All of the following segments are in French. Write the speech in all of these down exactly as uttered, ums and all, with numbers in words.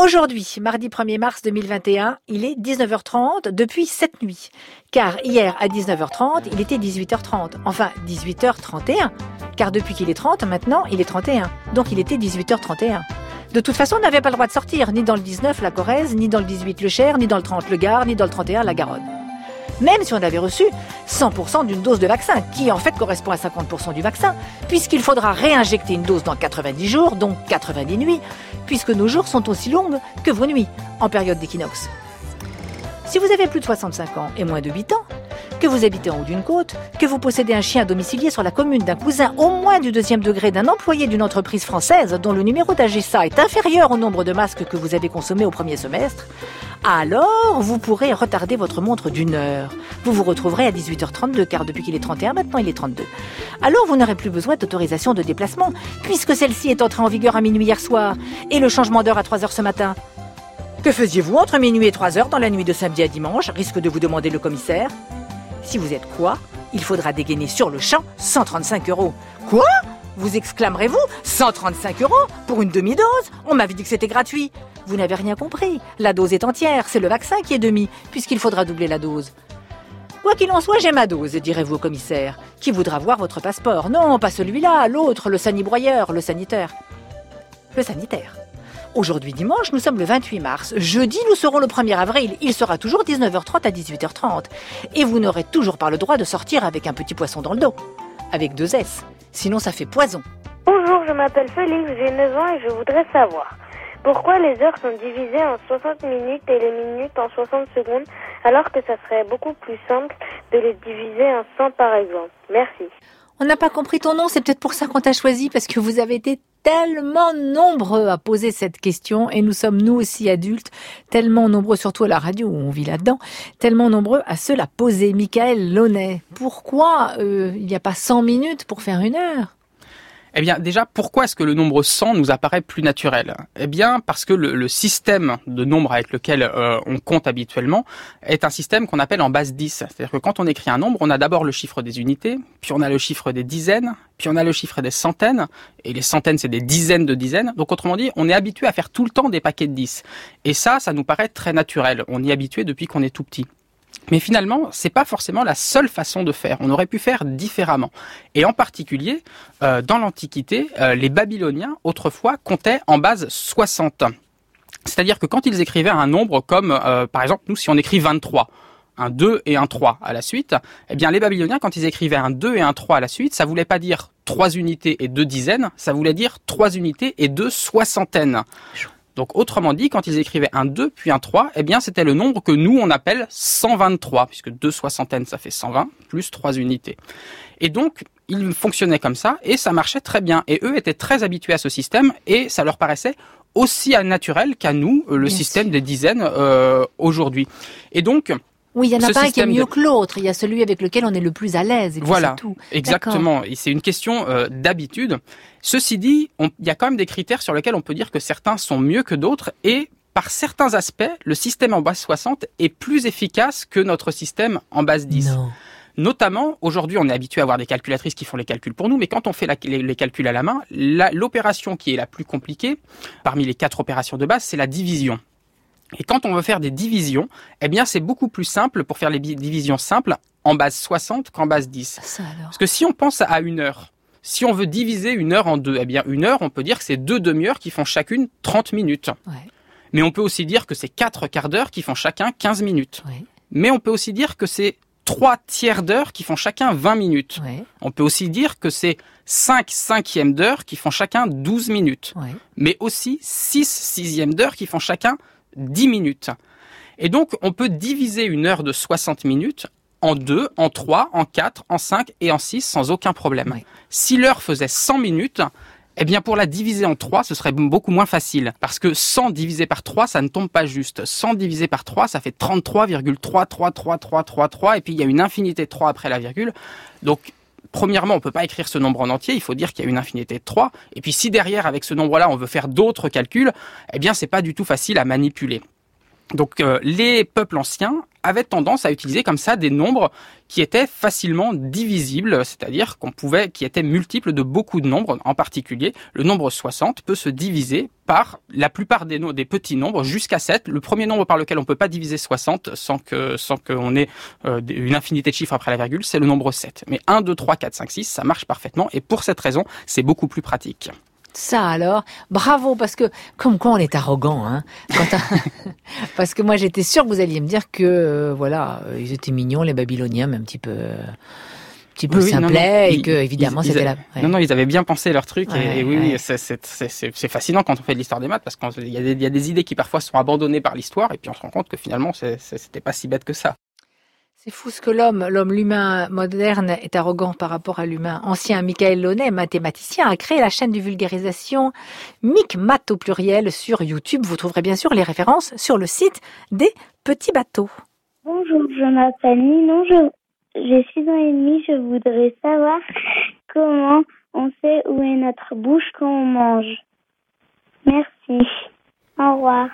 Aujourd'hui, mardi premier mars deux mille vingt et un, il est dix-neuf heures trente depuis cette nuit. Car hier à dix-neuf heures trente, il était dix-huit heures trente. Enfin, dix-huit heures trente et un. Car depuis qu'il est trente, maintenant, il est trente et un. Donc il était dix-huit heures trente et un. De toute façon, on n'avait pas le droit de sortir, ni dans le dix-neuf, la Corrèze, ni dans le dix-huit, le Cher, ni dans le trente, le Gard, ni dans le trente et un, la Garonne. Même si on avait reçu cent pour cent d'une dose de vaccin, qui en fait correspond à cinquante pour cent du vaccin, puisqu'il faudra réinjecter une dose dans quatre-vingt-dix jours, donc quatre-vingt-dix nuits, puisque nos jours sont aussi longues que vos nuits, en période d'équinoxe. Si vous avez plus de soixante-cinq ans et moins de huit ans, que vous habitez en haut d'une côte, que vous possédez un chien domicilié sur la commune d'un cousin au moins du deuxième degré d'un employé d'une entreprise française dont le numéro d'A G S A est inférieur au nombre de masques que vous avez consommés au premier semestre, alors vous pourrez retarder votre montre d'une heure. Vous vous retrouverez à dix-huit heures trente-deux, car depuis qu'il est trente et un, maintenant il est trente-deux. Alors vous n'aurez plus besoin d'autorisation de déplacement, puisque celle-ci est entrée en vigueur à minuit hier soir, et le changement d'heure à trois heures ce matin. Que faisiez-vous entre minuit et trois heures dans la nuit de samedi à dimanche, risque de vous demander le commissaire. Si vous êtes quoi, il faudra dégainer sur le champ cent trente-cinq euros. Quoi ? Vous exclamerez-vous ? cent trente-cinq euros pour une demi-dose ? On m'avait dit que c'était gratuit. Vous n'avez rien compris. La dose est entière, c'est le vaccin qui est demi, puisqu'il faudra doubler la dose. Quoi qu'il en soit, j'ai ma dose, direz-vous au commissaire, qui voudra voir votre passeport. Non, pas celui-là, l'autre, le sanibroyeur, le sanitaire. Le sanitaire. Aujourd'hui dimanche, nous sommes le vingt-huit mars. Jeudi, nous serons le premier avril. Il sera toujours dix-neuf heures trente à dix-huit heures trente. Et vous n'aurez toujours pas le droit de sortir avec un petit poisson dans le dos. Avec deux S. Sinon, ça fait poison. Bonjour, je m'appelle Félix, j'ai neuf ans et je voudrais savoir pourquoi les heures sont divisées en soixante minutes et les minutes en soixante secondes, alors que ça serait beaucoup plus simple de les diviser en cent par exemple. Merci. On n'a pas compris ton nom, c'est peut-être pour ça qu'on t'a choisi, parce que vous avez été tellement nombreux à poser cette question, et nous sommes nous aussi adultes, tellement nombreux, surtout à la radio où on vit là-dedans, tellement nombreux à se la poser. Michael Launay, pourquoi euh, il n'y a pas cent minutes pour faire une heure ? Eh bien, déjà, pourquoi est-ce que le nombre cent nous apparaît plus naturel ? Eh bien, parce que le, le système de nombres avec lequel euh, on compte habituellement est un système qu'on appelle en base dix. C'est-à-dire que quand on écrit un nombre, on a d'abord le chiffre des unités, puis on a le chiffre des dizaines, puis on a le chiffre des centaines, et les centaines, c'est des dizaines de dizaines. Donc, autrement dit, on est habitué à faire tout le temps des paquets de dix. Et ça, ça nous paraît très naturel. On y est habitué depuis qu'on est tout petit. Mais finalement, c'est pas forcément la seule façon de faire. On aurait pu faire différemment. Et en particulier, euh, dans l'Antiquité, euh, les Babyloniens, autrefois, comptaient en base soixante. C'est-à-dire que quand ils écrivaient un nombre comme, euh, par exemple, nous, si on écrit vingt-trois, un deux et un trois à la suite, eh bien, les Babyloniens, quand ils écrivaient un deux et un trois à la suite, ça voulait pas dire trois unités et deux dizaines, ça voulait dire trois unités et deux soixantaines. Donc, autrement dit, quand ils écrivaient un deux puis un trois, eh bien, c'était le nombre que nous, on appelle cent vingt-trois, puisque deux soixantaines, ça fait cent vingt, plus trois unités. Et donc, ils fonctionnaient comme ça, et ça marchait très bien. Et eux étaient très habitués à ce système, et ça leur paraissait aussi naturel qu'à nous, le bien système sûr. Des dizaines euh, aujourd'hui. Et donc... Oui, il y en a pas un qui est mieux de... que l'autre. Il y a celui avec lequel on est le plus à l'aise. Et voilà, c'est tout. Exactement. D'accord. Et c'est une question euh, d'habitude. Ceci dit, on, il y a quand même des critères sur lesquels on peut dire que certains sont mieux que d'autres. Et par certains aspects, le système en base soixante est plus efficace que notre système en base dix. Non. Notamment, aujourd'hui, on est habitué à avoir des calculatrices qui font les calculs pour nous, mais quand on fait la, les, les calculs à la main, la, l'opération qui est la plus compliquée, parmi les quatre opérations de base, c'est la division. Et quand on veut faire des divisions, eh bien, c'est beaucoup plus simple pour faire les divisions simples en base soixante qu'en base dix. Ça alors. Parce que si on pense à une heure, si on veut diviser une heure en deux, eh bien, une heure, on peut dire que c'est deux demi-heures qui font chacune trente minutes. Ouais. Mais on peut aussi dire que c'est quatre quarts d'heure qui font chacun quinze minutes. Ouais. Mais on peut aussi dire que c'est trois tiers d'heure qui font chacun vingt minutes. Ouais. On peut aussi dire que c'est cinq cinquièmes d'heure qui font chacun douze minutes. Ouais. Mais aussi six sixièmes d'heure qui font chacun dix minutes. Et donc, on peut diviser une heure de soixante minutes en deux, en trois, en quatre, en cinq et en six sans aucun problème. Oui. Si l'heure faisait cent minutes, eh bien, pour la diviser en trois, ce serait beaucoup moins facile. Parce que cent divisé par trois, ça ne tombe pas juste. cent divisé par trois, ça fait trente-trois virgule trois trois trois trois trois trois, et puis il y a une infinité de trois après la virgule. Donc, premièrement, on peut pas écrire ce nombre en entier, il faut dire qu'il y a une infinité de trois. Et puis si derrière, avec ce nombre-là, on veut faire d'autres calculs, eh bien, c'est pas du tout facile à manipuler. Donc euh, les peuples anciens avaient tendance à utiliser comme ça des nombres qui étaient facilement divisibles, c'est-à-dire qu'on pouvait, qui étaient multiples de beaucoup de nombres. En particulier, le nombre soixante peut se diviser par la plupart des, no- des petits nombres jusqu'à sept. Le premier nombre par lequel on peut pas diviser soixante sans que sans qu'on ait euh, une infinité de chiffres après la virgule, c'est le nombre sept. Mais un, deux, trois, quatre, cinq, six, ça marche parfaitement et pour cette raison, c'est beaucoup plus pratique. Ça alors, bravo, parce que comme quoi on est arrogant, hein. Quand un- parce que moi j'étais sûre que vous alliez me dire que euh, voilà, euh, ils étaient mignons les Babyloniens, mais un petit peu, euh, un petit peu Oui, oui, non, simplets, non, et ils- que évidemment ils- ils c'était a- la. ouais. Non, non, ils avaient bien pensé leur truc et, Ouais, et oui, ouais. oui, c'est, c'est, c'est, c'est c'est fascinant quand on fait de l'histoire des maths parce qu'il y a des, il y a des idées qui parfois sont abandonnées par l'histoire et puis on se rend compte que finalement c'est, c'est, c'était pas si bête que ça. C'est fou ce que l'homme, l'homme, l'humain moderne est arrogant par rapport à l'humain ancien. Michael Launay, mathématicien, a créé la chaîne de vulgarisation MicMath au pluriel sur YouTube. Vous trouverez bien sûr les références sur le site des petits bateaux. Bonjour, je m'appelle Ninon, je, j'ai six ans et demi, je voudrais savoir comment on sait où est notre bouche quand on mange. Merci. Au revoir.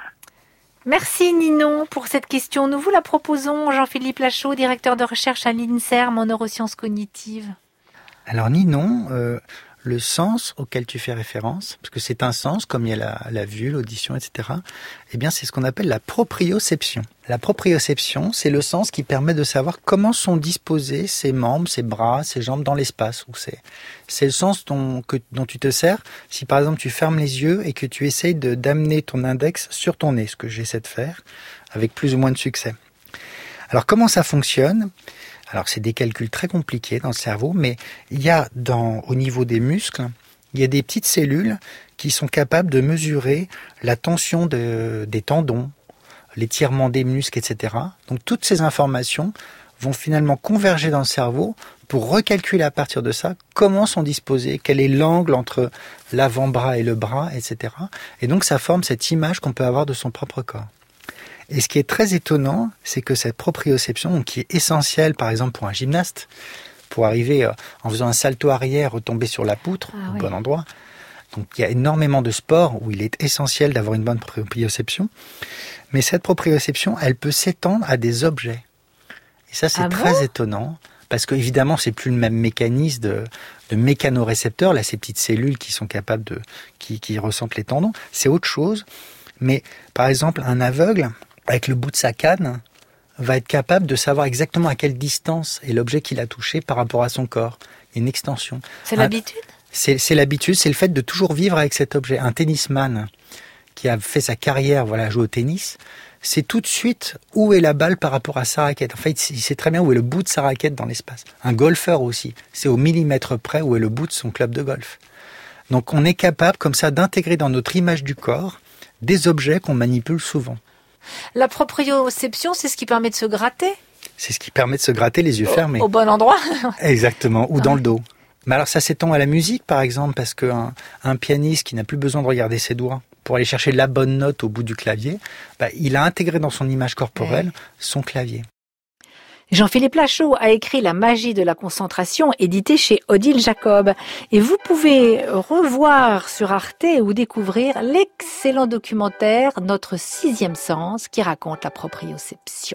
Merci Ninon pour cette question. Nous vous la proposons, Jean-Philippe Lachaud, directeur de recherche à l'INSERM en neurosciences cognitives. Alors Ninon, euh, le sens auquel tu fais référence, parce que c'est un sens, comme il y a la, la vue, l'audition, et cetera, eh bien c'est ce qu'on appelle la proprioception. La proprioception, c'est le sens qui permet de savoir comment sont disposés ses membres, ses bras, ses jambes dans l'espace. Où c'est. C'est le sens dont, que, dont tu te sers si par exemple tu fermes les yeux et que tu essayes de, d'amener ton index sur ton nez, ce que j'essaie de faire, avec plus ou moins de succès. Alors comment ça fonctionne ? Alors c'est des calculs très compliqués dans le cerveau, mais il y a dans, au niveau des muscles, il y a des petites cellules qui sont capables de mesurer la tension de, des tendons, l'étirement des muscles, et cetera. Donc toutes ces informations vont finalement converger dans le cerveau pour recalculer à partir de ça comment sont disposés, quel est l'angle entre l'avant-bras et le bras, et cetera. Et donc ça forme cette image qu'on peut avoir de son propre corps. Et ce qui est très étonnant, c'est que cette proprioception, qui est essentielle par exemple pour un gymnaste, pour arriver en faisant un salto arrière, retomber sur la poutre, Ah au oui. bon endroit. Donc il y a énormément de sports où il est essentiel d'avoir une bonne proprioception. Mais cette proprioception, elle peut s'étendre à des objets. Et ça, c'est Ah très bon étonnant. Parce que évidemment, c'est plus le même mécanisme de, de mécanorécepteurs, là, ces petites cellules qui sont capables de, qui, qui ressentent les tendons. C'est autre chose. Mais par exemple, un aveugle, avec le bout de sa canne, va être capable de savoir exactement à quelle distance est l'objet qu'il a touché par rapport à son corps. Il y a une extension. C'est Un- l'habitude ? C'est, c'est l'habitude, c'est le fait de toujours vivre avec cet objet. Un tennisman qui a fait sa carrière, voilà, jouer au tennis, c'est tout de suite où est la balle par rapport à sa raquette. En fait, il sait très bien où est le bout de sa raquette dans l'espace. Un golfeur aussi, c'est au millimètre près où est le bout de son club de golf. Donc on est capable comme ça d'intégrer dans notre image du corps des objets qu'on manipule souvent. La proprioception, c'est ce qui permet de se gratter C'est ce qui permet de se gratter les yeux fermés. au bon endroit. Exactement, ou Ah. dans le dos. Mais alors ça s'étend à la musique par exemple, parce qu'un un pianiste qui n'a plus besoin de regarder ses doigts pour aller chercher la bonne note au bout du clavier, bah, il a intégré dans son image corporelle Ouais. son clavier. Jean-Philippe Lachaud a écrit La magie de la concentration, édité chez Odile Jacob. Et vous pouvez revoir sur Arte ou découvrir l'excellent documentaire Notre sixième sens qui raconte la proprioception.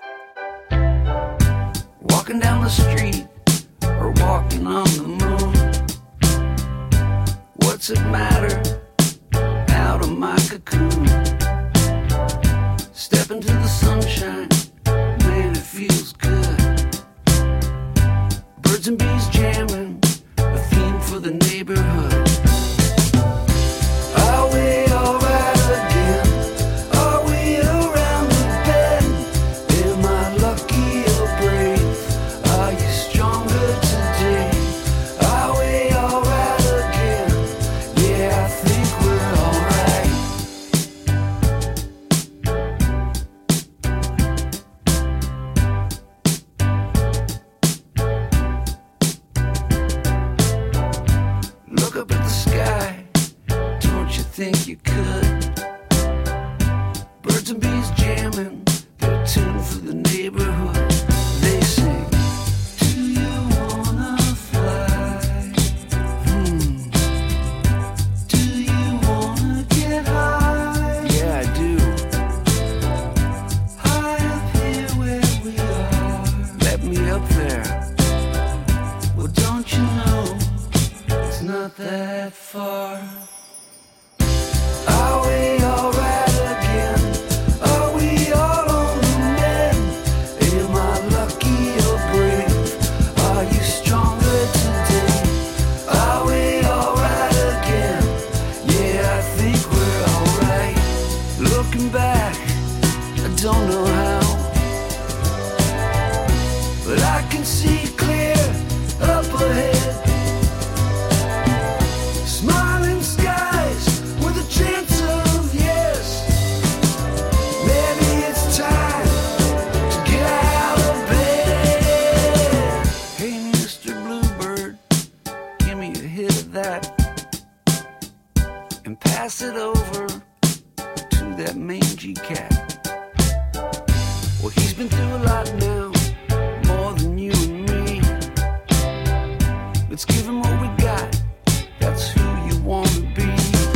Walking down the street or walking on the moon. What's it matter? Out of my cocoon. Step into the sunshine. Man, it feels good. Birds and bees jamming. A theme for the neighborhood. Are we alright again? Are we around the bend? Am I lucky or brave? Are you stronger today? Are we alright again? Yeah, I think we're alright. coming back, I don't know how, but I can see clear up ahead, smiling skies with a chance of yes. Maybe it's time to get out of bed. Hey, Mister Bluebird, give me a hit of that and pass it over to that mangy cat. Well, he's been through a lot now, more than you and me. Let's give him what we got, that's who you want to be.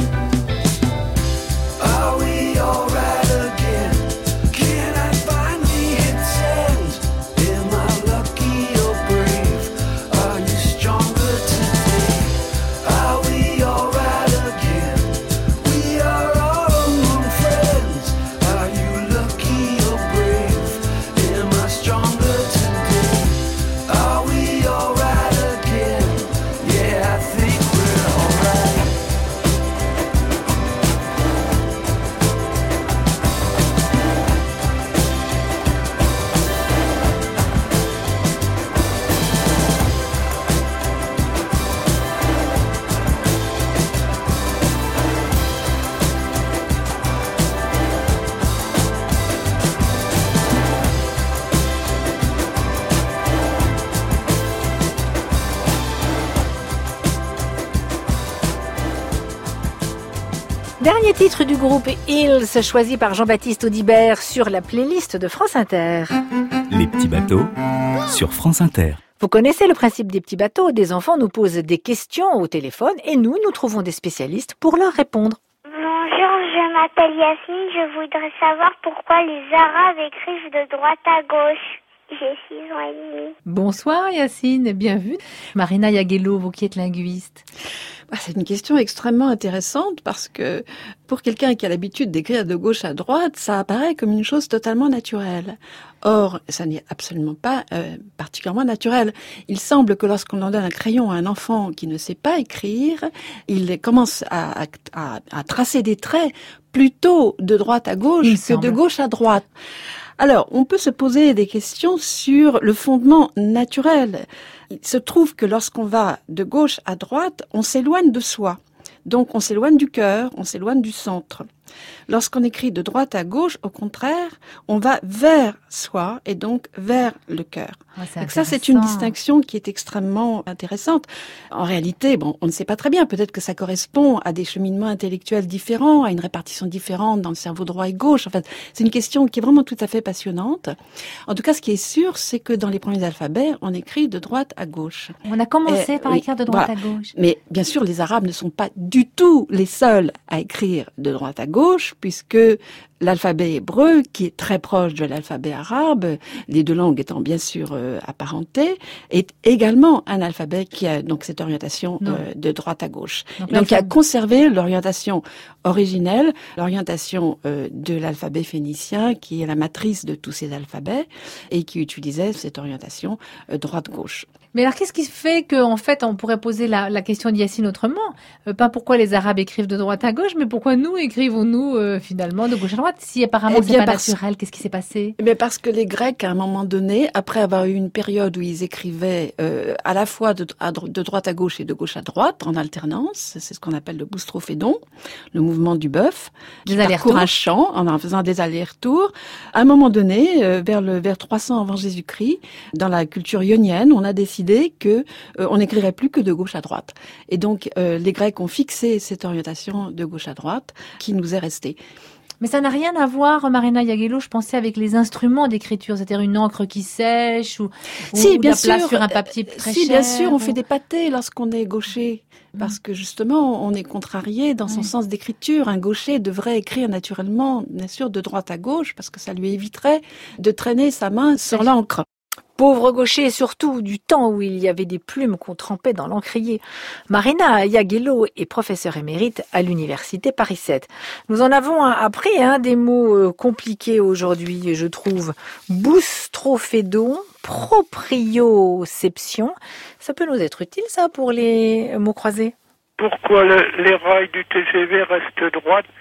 Are we alright again? Can I finally hit send? Am I lucky or brave? Are you stronger today? Are we alright again? We are all among friends. Are you lucky or brave? Am I stronger today? Are we alright again? Yeah, I think we're alright. Dernier titre du groupe Hills, choisi par Jean-Baptiste Audibert sur la playlist de France Inter. Les petits bateaux sur France Inter. Vous connaissez le principe des petits bateaux. Des enfants nous posent des questions au téléphone et nous, nous trouvons des spécialistes pour leur répondre. Bonjour, je m'appelle Yacine. Je voudrais savoir pourquoi les Arabes écrivent de droite à gauche. J'ai six ans et demi. Bonsoir Yacine, bienvenue. Marina Yaguelo, vous qui êtes linguiste. C'est une question extrêmement intéressante parce que pour quelqu'un qui a l'habitude d'écrire de gauche à droite, ça apparaît comme une chose totalement naturelle. Or, ça n'est absolument pas euh, particulièrement naturel. Il semble que lorsqu'on en donne un crayon à un enfant qui ne sait pas écrire, il commence à, à, à tracer des traits plutôt de droite à gauche Il que semble. de gauche à droite. Alors, on peut se poser des questions sur le fondement naturel. Il se trouve que lorsqu'on va de gauche à droite, on s'éloigne de soi. Donc, on s'éloigne du cœur, on s'éloigne du centre. Lorsqu'on écrit de droite à gauche, au contraire, on va vers soi et donc vers le cœur. Ouais, c'est donc ça, c'est une intéressant. distinction qui est extrêmement intéressante. En réalité, bon, on ne sait pas très bien. Peut-être que ça correspond à des cheminements intellectuels différents, à une répartition différente dans le cerveau droit et gauche. En fait, c'est une question qui est vraiment tout à fait passionnante. En tout cas, ce qui est sûr, c'est que dans les premiers alphabets, on écrit de droite à gauche. On a commencé Euh, par oui, écrire de droite voilà. à gauche. Mais bien sûr, les Arabes ne sont pas du tout les seuls à écrire de droite à gauche, puisque l'alphabet hébreu, qui est très proche de l'alphabet arabe, les deux langues étant bien sûr euh, apparentées, est également un alphabet qui a donc cette orientation Non. euh, de droite à gauche. Donc, Donc, qui a l'alphabet- conservé l'orientation originelle, l'orientation euh, de l'alphabet phénicien, qui est la matrice de tous ces alphabets, et qui utilisait cette orientation euh, droite-gauche. Mais alors, qu'est-ce qui fait qu'en fait, on pourrait poser la, la question de Yacine autrement? Euh, Pas pourquoi les Arabes écrivent de droite à gauche, mais pourquoi nous écrivons-nous euh, finalement de gauche à droite? Si apparemment Eh c'est bien, pas parce- naturel, qu'est-ce qui s'est passé? Mais parce que les Grecs, à un moment donné, après avoir eu une période où ils écrivaient euh, à la fois de, à dro- de droite à gauche et de gauche à droite, en alternance, c'est ce qu'on appelle le boustrophédon, le mouvement du bœuf, qui Des parcourt allers-retours. un champ en en faisant des allers-retours. À un moment donné, euh, vers le vers trois cents avant Jésus-Christ, dans la culture ionienne, on a décidé que euh, on n'écrirait plus que de gauche à droite. Et donc, euh, les Grecs ont fixé cette orientation de gauche à droite qui nous est restée. Mais ça n'a rien à voir, Marina Yaguelo, je pensais, avec les instruments d'écriture, c'est-à-dire une encre qui sèche ou, ou- Si, ou bien de la place sûr. sur un papier très Si, cher. bien sûr, on ou- fait des pâtés lorsqu'on est gaucher. Parce que justement, on est contrarié dans son Oui. sens d'écriture. Un gaucher devrait écrire naturellement, bien sûr, de droite à gauche, parce que ça lui éviterait de traîner sa main sur l'encre. Pauvre gaucher, surtout du temps où il y avait des plumes qu'on trempait dans l'encrier. Marina Yaguelo est professeure émérite à l'université Paris sept. Nous en avons appris hein, des mots euh, compliqués aujourd'hui, je trouve. Boustrophédon, proprioception. Ça peut nous être utile, ça, pour les mots croisés? Pourquoi le- les rails du T G V restent droits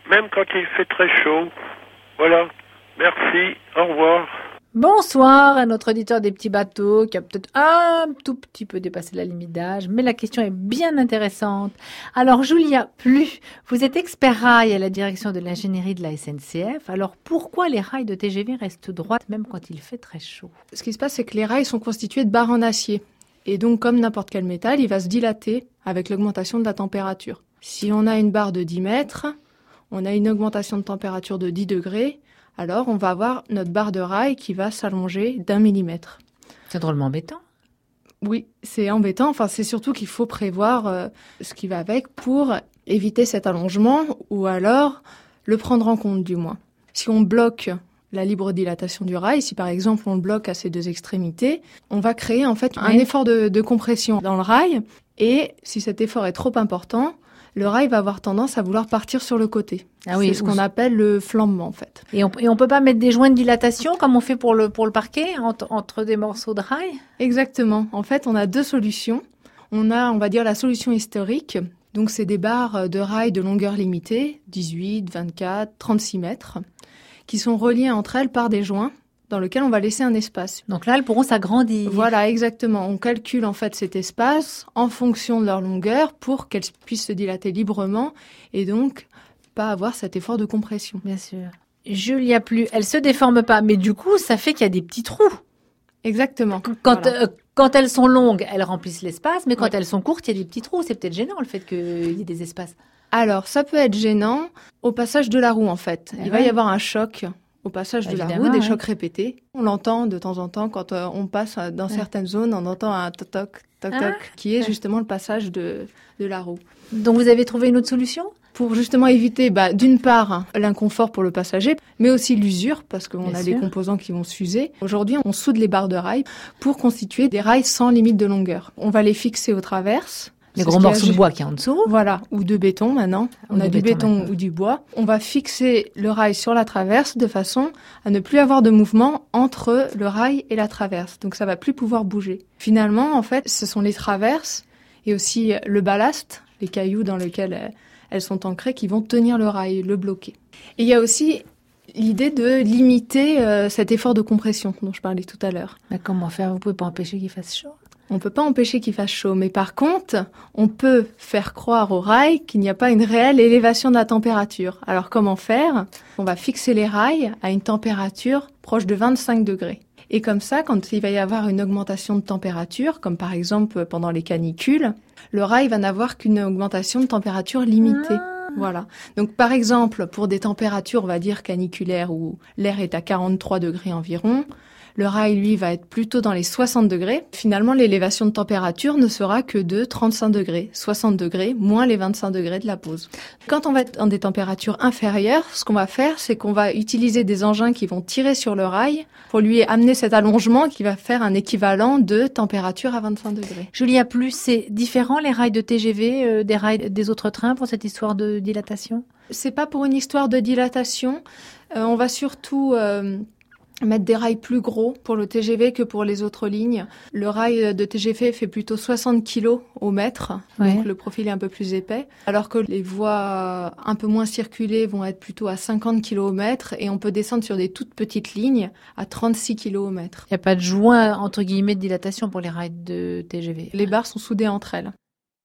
même quand il fait très chaud. Voilà. Merci. Au revoir. Bonsoir à notre auditeur des petits bateaux qui a peut-être un tout petit peu dépassé la limite d'âge, mais la question est bien intéressante. Alors Julia Plus, vous êtes expert rail à la direction de l'ingénierie de la S N C F. Alors pourquoi les rails de T G V restent droites même quand il fait très chaud? Ce qui se passe, c'est que les rails sont constitués de barres en acier. Et donc, comme n'importe quel métal, il va se dilater avec l'augmentation de la température. Si on a une barre de dix mètres, on a une augmentation de température de dix degrés, alors on va avoir notre barre de rail qui va s'allonger d'un millimètre. C'est drôlement embêtant. Oui, c'est embêtant. Enfin, c'est surtout qu'il faut prévoir euh, ce qui va avec pour éviter cet allongement ou alors le prendre en compte du moins. Si on bloque la libre dilatation du rail, si par exemple on le bloque à ses deux extrémités, on va créer en fait un Oui. effort de, de compression dans le rail et si cet effort est trop important, le rail va avoir tendance à vouloir partir sur le côté. Ah oui, c'est ce ou- qu'on appelle le flambement en fait. Et on, et on peut pas mettre des joints de dilatation comme on fait pour le, pour le parquet entre, entre des morceaux de rail? Exactement. En fait, on a deux solutions. On a, on va dire, la solution historique. Donc, c'est des barres de rail de longueur limitée, dix-huit, vingt-quatre, trente-six mètres, qui sont reliées entre elles par des joints dans lesquels on va laisser un espace. Donc là, elles pourront s'agrandir. Voilà, exactement. On calcule en fait cet espace en fonction de leur longueur pour qu'elles puissent se dilater librement et donc pas avoir cet effort de compression. Bien sûr. Julia Plus, elles se déforment pas, mais du coup, ça fait qu'il y a des petits trous. Exactement. Quand, Voilà. euh, quand elles sont longues, elles remplissent l'espace, mais quand Oui. elles sont courtes, il y a des petits trous. C'est peut-être gênant le fait qu'il y ait des espaces. Alors, ça peut être gênant au passage de la roue, en fait. Ah Il va ouais. y avoir un choc au passage de la Évidemment, roue, des ouais. chocs répétés. On l'entend de temps en temps quand euh, on passe euh, dans Ouais. certaines zones, on entend un toc-toc, toc-toc, Ah. qui est Ouais. justement le passage de, de la roue. Donc vous avez trouvé une autre solution? Pour justement éviter, bah, d'une part, l'inconfort pour le passager, mais aussi l'usure, parce qu'on Bien a sûr. des composants qui vont s'user. Aujourd'hui, on soude les barres de rail pour constituer des rails sans limite de longueur. On va les fixer aux traverses. Les C'est gros ce qui morceaux de agit- bois qui est en dessous. Voilà, ou de béton maintenant. On Ou a de du béton béton maintenant. ou du bois. On va fixer le rail sur la traverse de façon à ne plus avoir de mouvement entre le rail et la traverse. Donc ça va plus pouvoir bouger. Finalement, en fait, ce sont les traverses et aussi le ballast, les cailloux dans lesquels euh, elles sont ancrées, qui vont tenir le rail, le bloquer. Et il y a aussi l'idée de limiter euh, cet effort de compression dont je parlais tout à l'heure. Mais comment faire? Vous pouvez pas empêcher qu'il fasse chaud. On peut pas empêcher qu'il fasse chaud, mais par contre, on peut faire croire au rail qu'il n'y a pas une réelle élévation de la température. Alors comment faire? On va fixer les rails à une température proche de vingt-cinq degrés. Et comme ça, quand il va y avoir une augmentation de température, comme par exemple pendant les canicules, le rail va n'avoir qu'une augmentation de température limitée. Voilà. Donc, par exemple, pour des températures, on va dire caniculaires où l'air est à quarante-trois degrés environ, le rail, lui, va être plutôt dans les soixante degrés. Finalement, l'élévation de température ne sera que de trente-cinq degrés. soixante degrés moins les vingt-cinq degrés de la pause. Quand on va être dans des températures inférieures, ce qu'on va faire, c'est qu'on va utiliser des engins qui vont tirer sur le rail pour lui amener cet allongement qui va faire un équivalent de température à vingt-cinq degrés. Julia Plus, c'est différent les rails de T G V euh, des rails des autres trains pour cette histoire de dilatation? C'est pas pour une histoire de dilatation. Euh, on va surtout euh, mettre des rails plus gros pour le T G V que pour les autres lignes. Le rail de T G V fait plutôt soixante kilos au mètre, Ouais. donc le profil est un peu plus épais, alors que les voies un peu moins circulées vont être plutôt à cinquante kilos au mètre et on peut descendre sur des toutes petites lignes à trente-six kilos au mètre. Il n'y a pas de joint, entre guillemets, de dilatation pour les rails de T G V. Les barres sont soudées entre elles.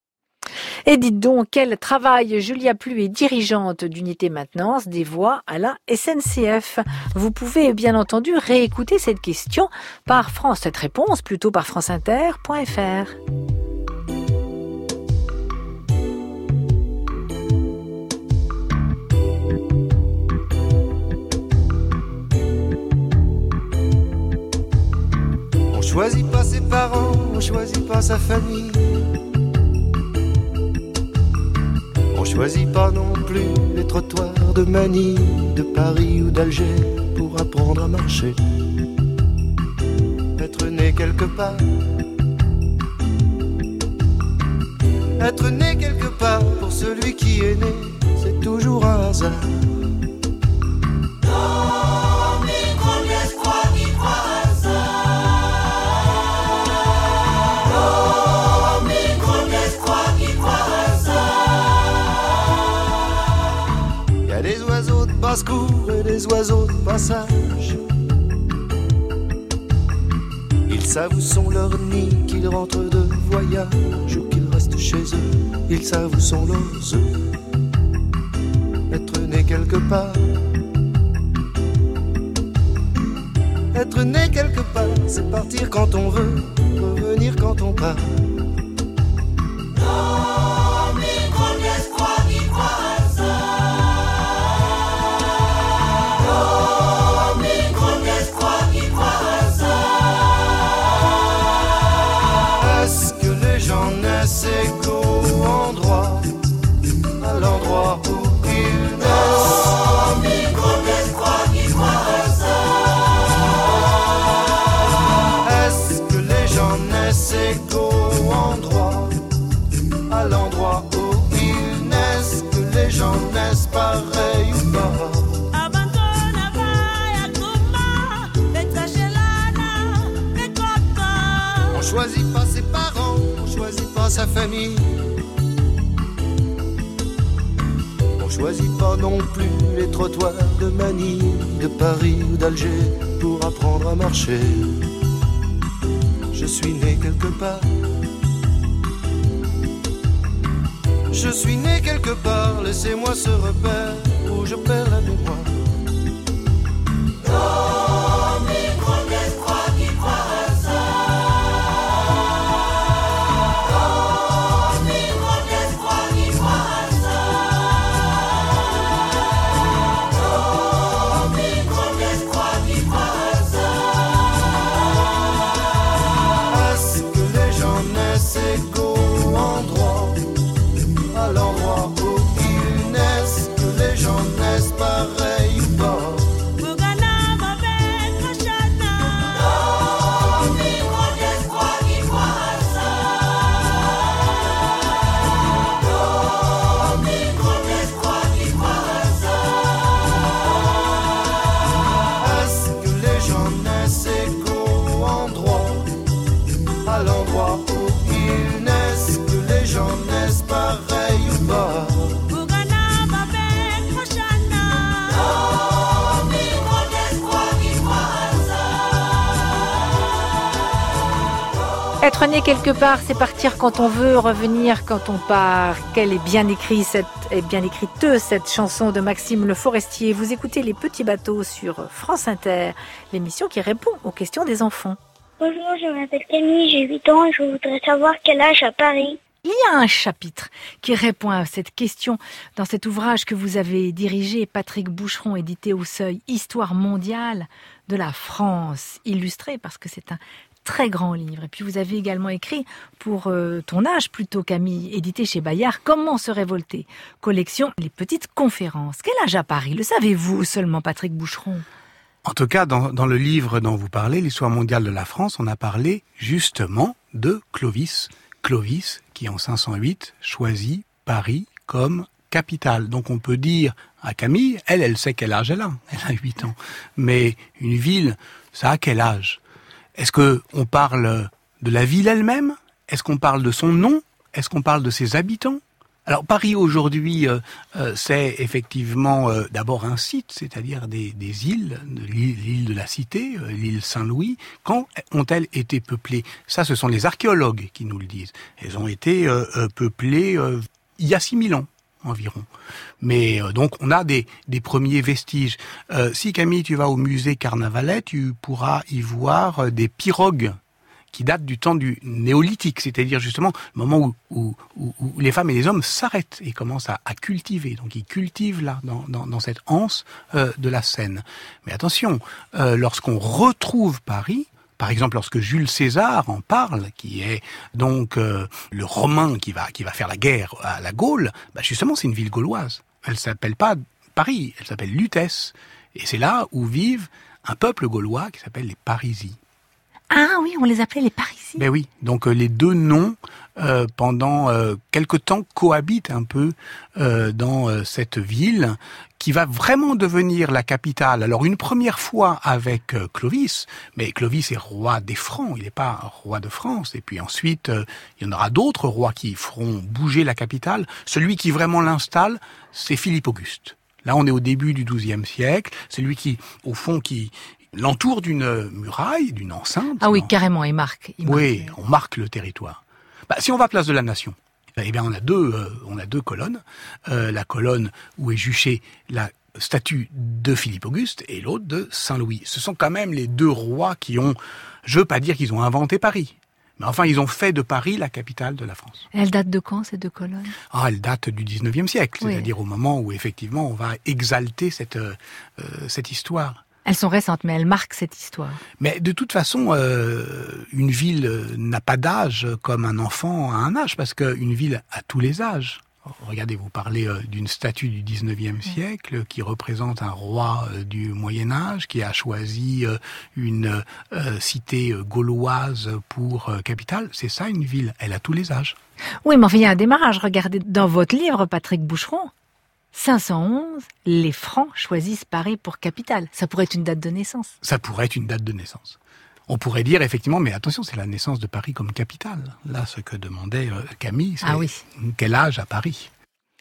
Et dites donc, quel travail! Julia Plus est dirigeante d'unité maintenance des voies à la S N C F. Vous pouvez bien entendu réécouter cette question par France, cette réponse plutôt par franceinter point f r. On choisit pas ses parents, on choisit pas sa famille. On choisit pas non plus les trottoirs de Manille, de Paris ou d'Alger pour apprendre à marcher. Être né quelque part, être né quelque part pour celui qui est né, c'est toujours un hasard. secours et des oiseaux de passage. Ils savent où sont leurs nids, qu'ils rentrent de voyage ou qu'ils restent chez eux. Ils savent où sont leurs œufs. Être né quelque part, être né quelque part, c'est partir quand on veut, revenir quand on part. Non, mais grand espoir qui croit à ça. Non, mais grand espoir qui croit à ça. Est-ce que les gens naissent égaux en droit, à l'endroit où ils naissent? Non, mais grand espoir qui croit à ça. Est-ce que les gens naissent égaux en droit, à l'endroit où ils naissent? Que les gens naissent pareils ou pas? On choisit pas ses parents, on choisit pas sa famille. On choisit pas non plus les trottoirs de Manille, de Paris ou d'Alger pour apprendre à marcher. Je suis né quelque part. Je suis né quelque part, laissez-moi ce repère où je perds la mémoire. Non, mais grand espoir qui croit à ça. Non, mais grand espoir qui croit à ça. Non, mais grand espoir qui croit à ça. Est-ce que les gens naissent égaux en droit, à l'endroit où ils naissent? Que les gens naissent pareils ou pas? Être né quelque part, c'est partir quand on veut, revenir quand on part. Quelle est bien écrite cette, est bien écrite cette chanson de Maxime Le Forestier. Vous écoutez Les Petits Bateaux sur France Inter, l'émission qui répond aux questions des enfants. Bonjour, je m'appelle Camille, j'ai huit ans et je voudrais savoir quel âge à Paris. Il y a un chapitre qui répond à cette question dans cet ouvrage que vous avez dirigé, Patrick Boucheron, édité au Seuil, Histoire mondiale de la France, illustré parce que c'est un très grand livre. Et puis vous avez également écrit pour euh, ton âge plutôt, Camille, édité chez Bayard, Comment se révolter, collection Les Petites Conférences. Quel âge à Paris? Le savez-vous seulement, Patrick Boucheron? En tout cas, dans, dans le livre dont vous parlez, l'Histoire mondiale de la France, on a parlé justement de Clovis. Clovis, qui en cinq cent huit choisit Paris comme capitale. Donc on peut dire à Camille, elle, elle sait quel âge elle a. Elle a huit ans. Mais une ville, ça a quel âge? Est-ce que on parle de la ville elle-même? Est-ce qu'on parle de son nom? Est-ce qu'on parle de ses habitants? Alors Paris aujourd'hui, euh, euh, c'est effectivement euh, d'abord un site, c'est-à-dire des, des îles, de l'île, l'île de la Cité, euh, l'île Saint-Louis. Quand ont-elles été peuplées? Ça, ce sont les archéologues qui nous le disent. Elles ont été euh, euh, peuplées euh, il y a six mille ans environ. Mais euh, donc on a des, des premiers vestiges. Euh, si Camille, tu vas au musée Carnavalet, tu pourras y voir euh, des pirogues qui datent du temps du néolithique, c'est-à-dire justement le moment où, où, où, où les femmes et les hommes s'arrêtent et commencent à, à cultiver. Donc ils cultivent là, dans, dans, dans cette anse euh, de la Seine. Mais attention, euh, lorsqu'on retrouve Paris, par exemple, lorsque Jules César en parle, qui est donc euh, le Romain qui va qui va faire la guerre à la Gaule, bah justement, c'est une ville gauloise. Elle s'appelle pas Paris, elle s'appelle Lutèce. Et c'est là où vivent un peuple gaulois qui s'appelle les Parisi. Ah oui, on les appelait les Parisi. Ben oui, donc euh, les deux noms, euh, pendant euh, quelque temps, cohabitent un peu euh, dans euh, cette ville qui va vraiment devenir la capitale. Alors une première fois avec euh, Clovis, mais Clovis est roi des Francs, il n'est pas roi de France. Et puis ensuite, euh, il y en aura d'autres rois qui feront bouger la capitale. Celui qui vraiment l'installe, c'est Philippe Auguste. Là, on est au début du douzième siècle. C'est lui qui, au fond, qui l'entoure d'une muraille, d'une enceinte. Ah oui, non carrément, il marque. Il oui, marque. on marque le territoire. Bah, si on va à Place de la Nation, eh bien, on a deux, euh, on a deux colonnes. Euh, la colonne où est juchée la statue de Philippe Auguste et l'autre de Saint-Louis. Ce sont quand même les deux rois qui ont, je veux pas dire qu'ils ont inventé Paris, mais enfin, ils ont fait de Paris la capitale de la France. Elle date de quand, ces deux colonnes? Ah, elle date du dix-neuvième siècle, oui. C'est-à-dire au moment où, effectivement, on va exalter cette, euh, cette histoire. Elles sont récentes, mais elles marquent cette histoire. Mais de toute façon, euh, une ville n'a pas d'âge comme un enfant a un âge, parce qu'une ville a tous les âges. Regardez, vous parlez euh, d'une statue du dix-neuvième siècle qui représente un roi euh, du Moyen-Âge qui a choisi euh, une euh, cité euh, gauloise pour euh, capitale. C'est ça, une ville. Elle a tous les âges. Oui, mais enfin, il y a un démarrage. Regardez, dans votre livre, Patrick Boucheron, cinq cent onze, les Francs choisissent Paris pour capitale. Ça pourrait être une date de naissance. Ça pourrait être une date de naissance. On pourrait dire effectivement, mais attention, c'est la naissance de Paris comme capitale. Là, ce que demandait Camille, c'est ah oui. quel âge à Paris ?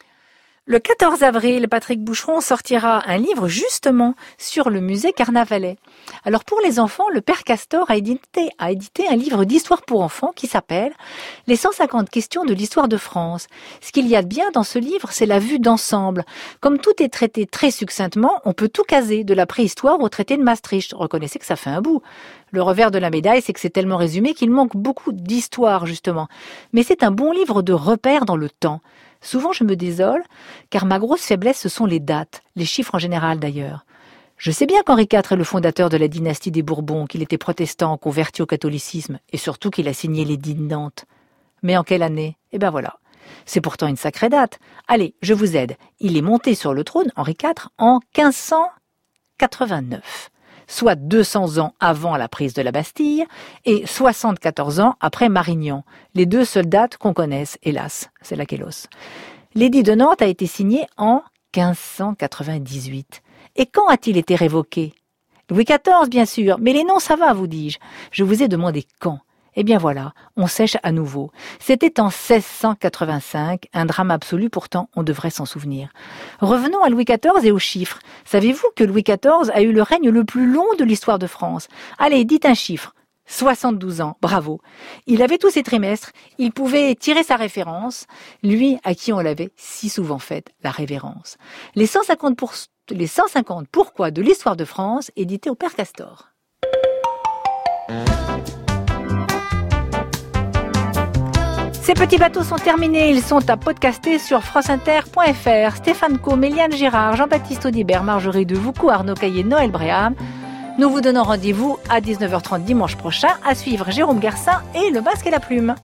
Le quatorze avril, Patrick Boucheron sortira un livre justement sur le musée Carnavalet. Alors pour les enfants, le Père Castor a édité, a édité un livre d'histoire pour enfants qui s'appelle « Les cent cinquante questions de l'histoire de France ». Ce qu'il y a de bien dans ce livre, c'est la vue d'ensemble. Comme tout est traité très succinctement, on peut tout caser, de la préhistoire au traité de Maastricht. Reconnaissez que ça fait un bout. Le revers de la médaille, c'est que c'est tellement résumé qu'il manque beaucoup d'histoire, justement. Mais c'est un bon livre de repères dans le temps. Souvent, je me désole, car ma grosse faiblesse, ce sont les dates, les chiffres en général d'ailleurs. Je sais bien qu'Henri quatre est le fondateur de la dynastie des Bourbons, qu'il était protestant, converti au catholicisme, et surtout qu'il a signé l'édit de Nantes. Mais en quelle année ? Eh ben voilà. C'est pourtant une sacrée date. Allez, je vous aide. Il est monté sur le trône, Henri quatre, en quinze cent quatre-vingt-neuf. Soit deux cents ans avant la prise de la Bastille et soixante-quatorze ans après Marignan. Les deux seules dates qu'on connaisse, hélas, c'est la Kélos. L'édit de Nantes a été signé en quinze cent quatre-vingt-dix-huit. Et quand a-t-il été révoqué ? Louis quatorze, bien sûr, mais les noms, ça va, vous dis-je. Je vous ai demandé quand. Eh bien voilà, on sèche à nouveau. C'était en seize cent quatre-vingt-cinq, un drame absolu, pourtant on devrait s'en souvenir. Revenons à Louis quatorze et aux chiffres. Savez-vous que Louis quatorze a eu le règne le plus long de l'histoire de France ? Allez, dites un chiffre. soixante-douze ans, bravo. Il avait tous ses trimestres, il pouvait tirer sa référence, lui à qui on l'avait si souvent faite la révérence. Les cent cinquante, pour... Les cent cinquante pourquoi de l'histoire de France, édité au Père Castor. Ces petits bateaux sont terminés, ils sont à podcaster sur franceinter point f r. Stéphane Co, Méliane Girard, Jean-Baptiste Audibert, Marjorie Devoucou, Arnaud Caillé, Noël Bréham. Nous vous donnons rendez-vous à dix-neuf heures trente dimanche prochain, à suivre Jérôme Garcin et Le Basque et la Plume.